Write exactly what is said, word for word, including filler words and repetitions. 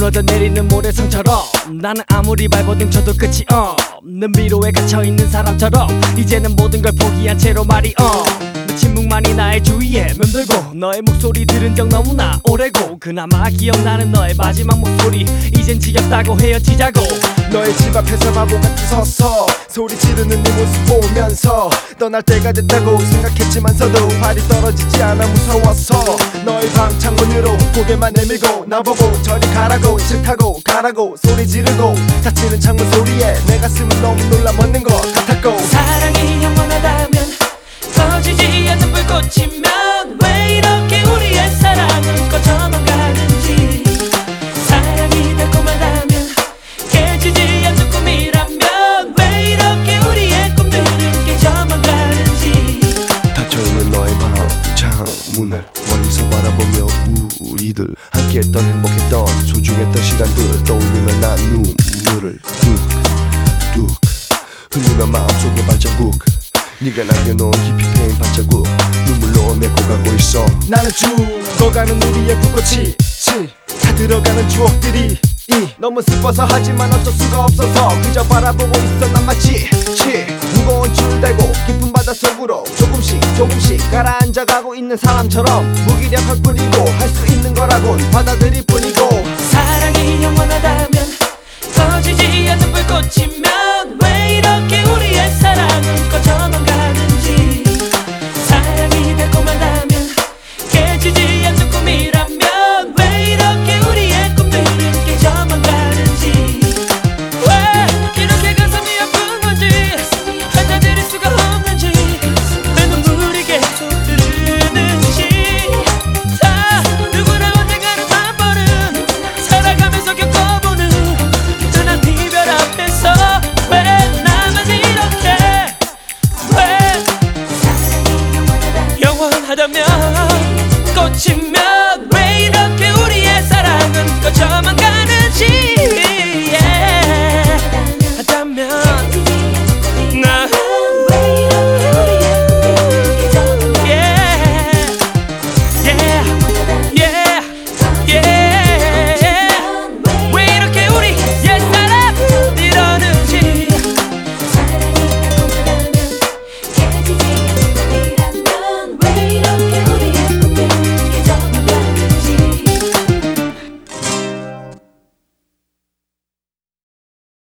무너져 내리는 모래성처럼 나는 아무리 발버둥 쳐도 끝이 없는 미로에 갇혀있는 사람처럼 이제는 모든 걸 포기한 채로 말이 어 침묵만이 나의 주위에 맴돌고 너의 목소리 들은 적 너무나 오래고 그나마 기억나는 너의 마지막 목소리 이젠 지겹다고 헤어지자고. 너의 집 앞에서 바보같이 서서 소리 지르는 네 모습 보면서 떠날 때가 됐다고 생각했지만서도 발이 떨어지지 않아 무서웠어. 너의 방 창문으로 고개만 내밀고 나보고 저리 가라고 싫다고 가라고 소리 지르고 닫히는 창문 소리에 내 가슴은 너무 놀라 멎는 것 같았고. 사랑이 영원하다면 꺼지지 않는 불꽃이면 왜 이렇게 우리의 사랑은 꺼져만 가는지. 사랑이 달콤하다면 깨지지 않는 꿈이라면 왜 이렇게 우리의 꿈들은 깨져만 가는지. 닫혀있는 너의 방 창문을 멀리서 바라보며 우리들 함께했던 행복했던 소중했던 시간들 떠올리며 난 눈물을 뚝뚝 흘리며 마음속에 발자국 네가 남겨놓은 깊이 패인 발자국 눈물로 메꿔가고 있어. 나는 죽어가는 우리의 불꽃이 다 들어가는 추억들이 이 너무 슬퍼서 하지만 어쩔 수가 없어서 그저 바라보고 있어. 난 마치 치 무거운 줄 달고 깊은 바다 속으로 조금씩 조금씩 가라앉아가고 있는 사람처럼 무기력할 뿐이고 할 수 있는 거라곤 받아들일 뿐이고. 사랑이 영원하다면 꺼지지 않는 불꽃이면 왜 이렇게 우리의 사랑은 꺼져만 가는지. 사랑이 달콤하다면 깨지지 않는 꿈이라면 왜 이렇게 우리의 꿈들은 깨져만 가는지. 왜 이렇게 가슴이 아픈 건지 받아들일 수가 없는지 왜 눈물이 계속 흐르는지. 다 누구나 언젠가는 한 번은 살아가면서 겪어보는 흔한 이별 앞에서 왜 나만 이렇게 왜 영원하다면 꽃이